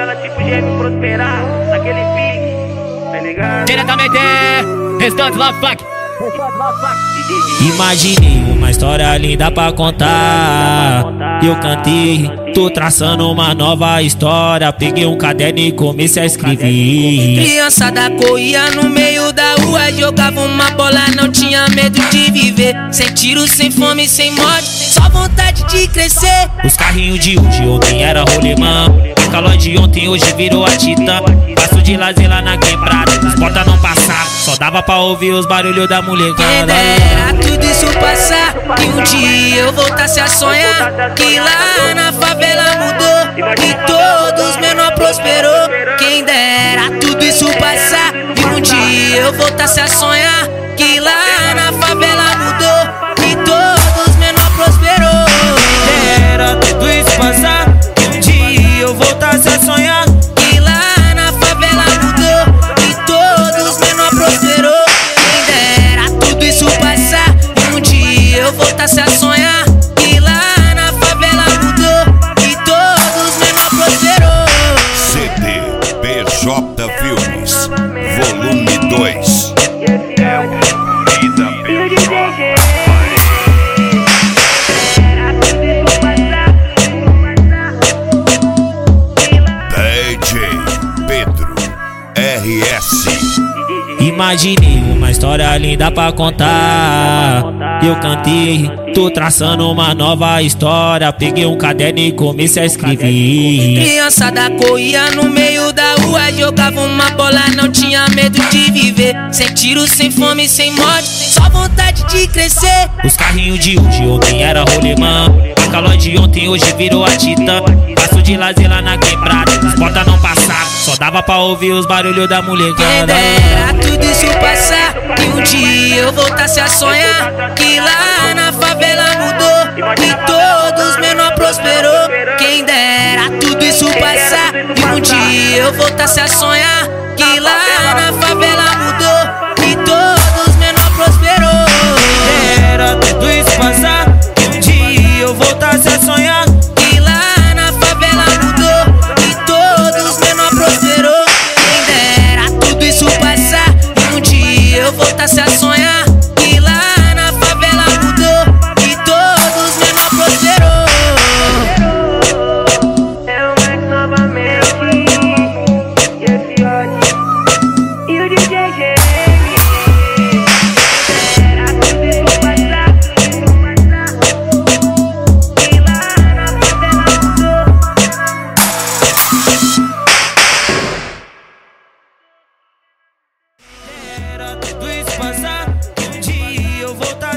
favela tipo GM prosperar, naquele pique, tá ligado? Diretamente, Restante Love Fuck. Imaginei uma história linda pra contar. Eu cantei, tô traçando uma nova história. Peguei um caderno e comecei a escrever. Criançada corria no meio da rua, jogava uma bola, não tinha medo de viver. Sem tiro, sem fome, sem morte, só vontade de crescer. Os carrinhos de hoje, ontem era rolemã. A calor de ontem, hoje virou a Titã. Passo de lazer lá na quebrada, os porta não passar, só dava pra ouvir os barulhos da Quem molecada. dera tudo isso passar, que um dia eu voltasse a sonhar, que lá na favela mudou e todos menor prosperou. Quem dera tudo isso passar, que um dia eu voltasse a sonhar, que lá na favela mudou e todos menor prosperou. Era tudo isso passar, que um dia eu voltasse a sonhar. Que lá na favela mudou e todos menor prosperou. Quem dera tudo isso passar, e um dia eu voltasse a sonhar, que lá na favela mudou e todos menor prosperou. CD PJ Filmes, volume 2. DJ Pedro RS. Imaginei uma história linda pra contar. Eu cantei, tô traçando uma nova história. Peguei um caderno e comecei a escrever. Criançada corria no meio da rua, jogava uma bola, não tinha medo de viver. Sem tiro, sem fome, sem morte, só vontade de crescer. Os carrinhos de hoje, ontem era rolemã. A calor de ontem, hoje virou a Titã. Passo de lazer lá na quebrada, os porta não passar, só dava pra ouvir os barulhos da Quem molecada. dera tudo isso passar, que um dia eu voltasse a sonhar, que lá na favela mudou e todos menor prosperou. Quem dera tudo isso passar, que um dia eu voltasse a sonhar, que lá na favela mudou e todos menor prosperou. Era tudo isso passar, que um dia eu voltasse a sonhar. Que lá na favela mudou e todos menor prosperou. Quem dera tudo isso passar, e um dia eu voltasse a sonhar, que lá na favela mudou e todos menor prosperou. É o Max novamente, e esse ódio, e o DJ GM. Era tudo isso passar, que lá na favela mudou. Era tudo isso passar, que um dia eu voltasse